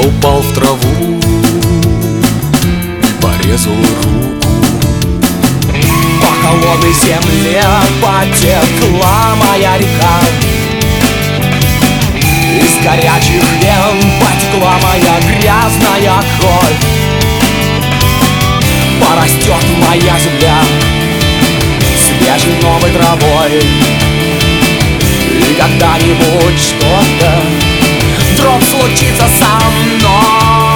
упал в траву и порезал руку. По холодной земле потекла моя река, из горячих вен потекла моя грязная кровь. Порастет моя земля свежей новой травой, и когда-нибудь что-то вдруг случится со мной.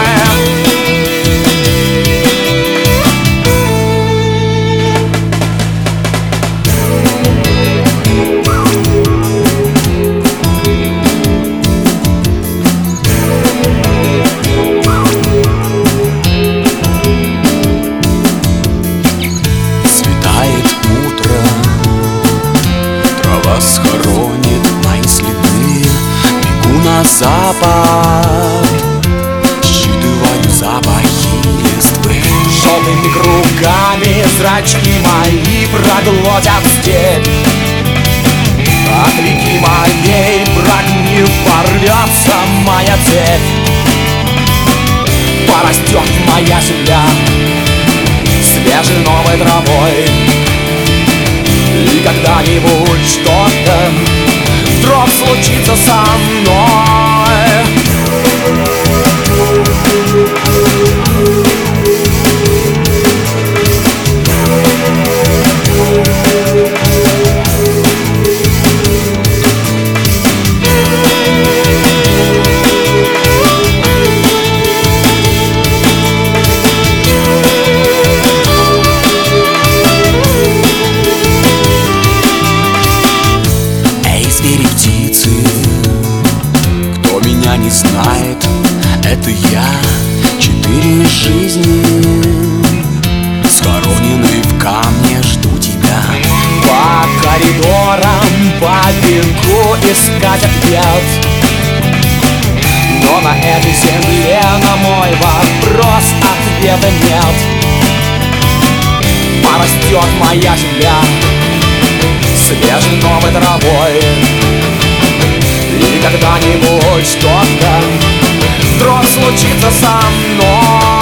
Схоронит мои следы, бегу на запад, считываю запахи листвы. Желтыми кругами зрачки мои проглотят степь, от реки моей прогнив порвется моя цепь. Порастет моя земля свежей новой травой, и когда-нибудь что-то вдруг случится со мной. Меня не знает, это я. 4 жизни, схороненные в камне, жду тебя. По коридорам побегу искать ответ, но на этой земле на мой вопрос ответа нет. Порастет моя земля свежей новой травой, и когда-нибудь что-то вдруг случится со мной.